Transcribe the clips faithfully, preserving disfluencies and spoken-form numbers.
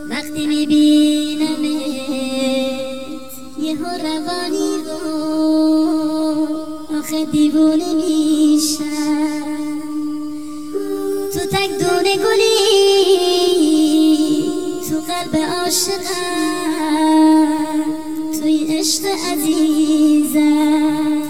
وقتی میبینمت یه روانی رو آخه دیوونه میشم. تو تک دونه گلی تو قلب عاشقم، توی عشق عزیزم.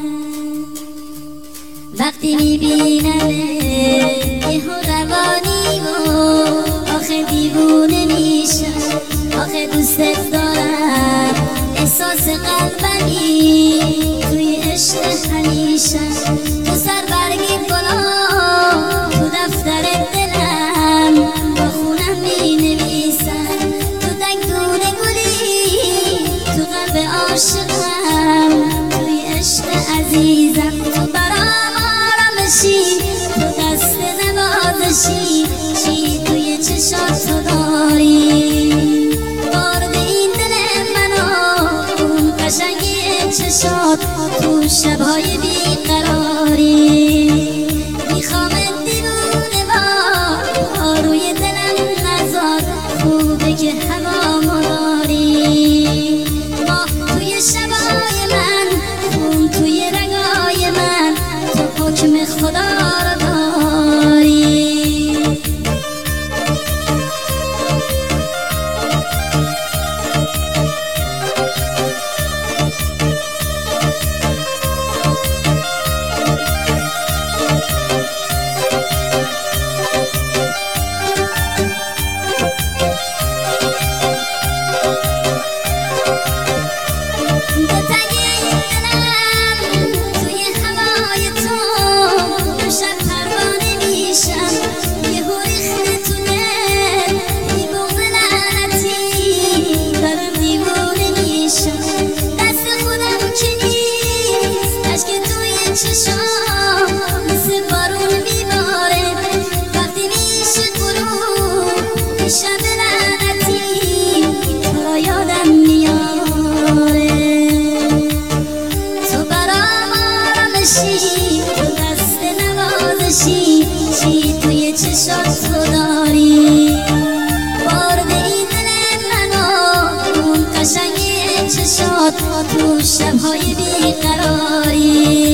وقتی میبینمت یه روانی رو آخه دیوونه میشم. آخه دوستت دارم احساس قلبمی توی عشق همیشه. تو سر برگی گلا تو دفتر دلم با خونم می نویسم. تو تک دونه گلی تو قلب عاشقم، توی عشق عزیزم. تو برام آرامشی، تو دست نوازشی، چی توی چشات تو داری. وارد این دل منو اون قشنگی چشات تو شبهای بیقراری. میخوامت دیوونه وار روی دلم نزار، خوبه که هوامو داری. ما توی شبای من، خون توی رگای من، تو حکم خدا رو داری. مثل بارون میباره وقتی میشه غروب، شب لعنتی تو را یادم میاره. تو برام آرامشی، تو دست نوازشی، چی توی چشات تو داری. وارد این دل منو اون قشنگی چشات تو شبهای بیقراری.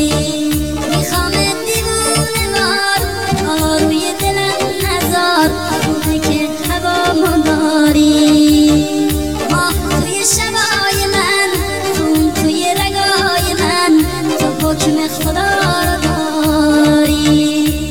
خوبه که هوامو داری. ماه توی شبای من، خون توی رگای من، تو حکم خدا رو داری.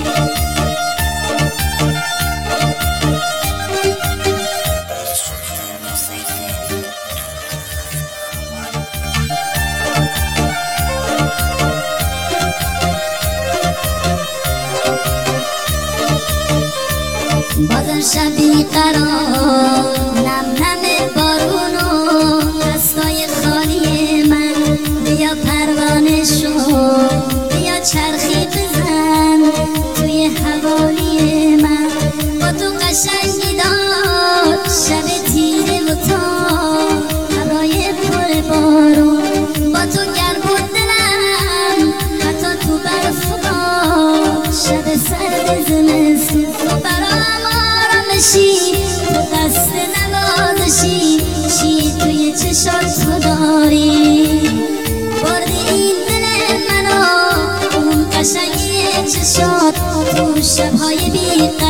بازم شب بیقرار، نم نم بارونو دستای خالی من. بیا پروانه شو، بیا چرخی بزن توی حوالی من. با تو قشنگی داد شب تیره و تار، هوای پر بارون. با تو گرم بود دلم حتی تو برف و باد، شب سرد زمستون. تو برام آرامشی، تو دست نوازشی، چی توی چشات تو داری. وارد این دل منو اون قشنگی چشات تو شبهای بیقراری.